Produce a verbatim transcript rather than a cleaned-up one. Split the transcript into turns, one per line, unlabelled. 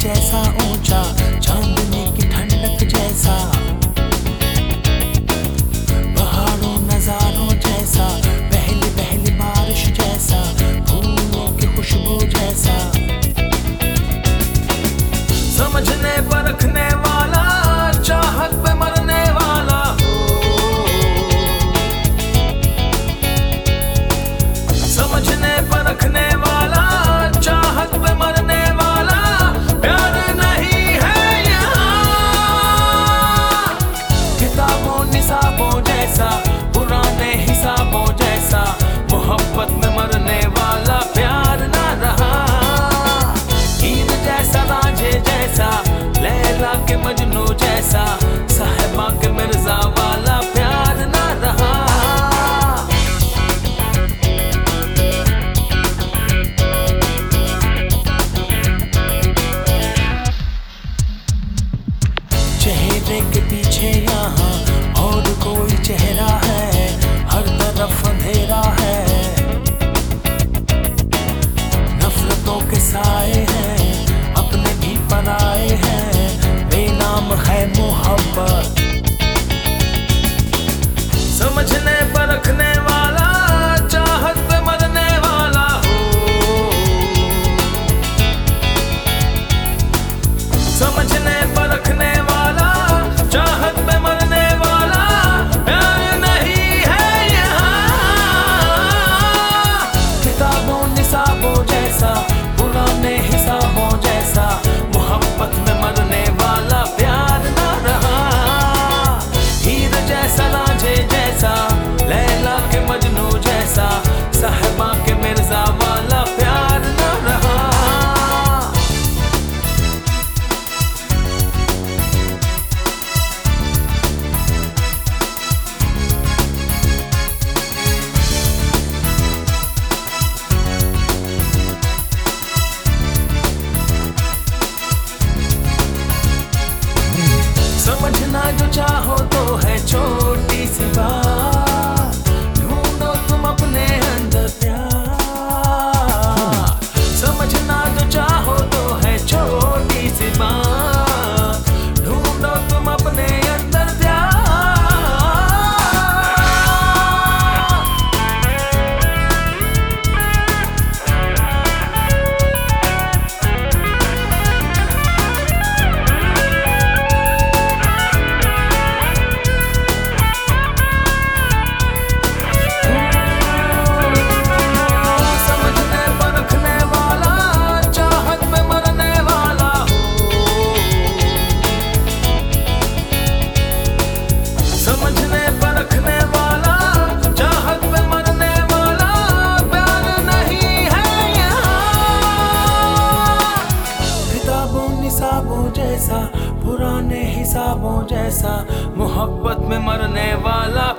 जैसा ऊंचा, चांदनी की ठंडक जैसा, पहाड़ों नजारों जैसा, पहली पहली बारिश जैसा, फूलों की खुशबू जैसा। समझने परखने वाला, चाहत पे मरने वाला, समझने परखने वाला, चाहत पे मरने वाला, प्यार नहीं है यहाँ। किताबों निसाबों जैसा, पुराने हिसाबों जैसा, मोहब्बत में मरने वाला प्यार ना रहा। हीर जैसा रांझे जैसा, लैला के मजनू जैसा, साहिबा के मिर्जा वाला प्यार ना रहा। चेहरे के पीछे यहाँ और कोई चेहरा है, हर तरफ अंधेरा है, नफरतों के साए हैं, अपने भी पराए हैं, बेनाम है मोहब्बत। समझने परखने वाला, चाहत पे मरने वाला हो, समझने परखने वाला, चाहत पे मरने वाला, प्यार नहीं है यहाँ। किताबों निसाबों जैसा, पुराने हिसाबों जैसा, मोहब्बत में मरने वाला प्यार ना रहा। हीर जैसा रांझे जैसा, लैला के मजनू जैसा, साहिबा के मिर्जा वाला प्यार ना रहा। समझना जो चाहो तो है छोटी सी बात, ढूंढो तुम अपने अंदर प्यार। समझना जो चाहो तो है छोटी सी बात, ढूंढो तुम अपने अंदर प्यार। समझने परखने वाला, चाहत पे मरने वाला, प्यार नहीं है यहाँ। किताबों निसाबों जैसा, पुराने हिसाबों जैसा, मोहब्बत में मरने वाला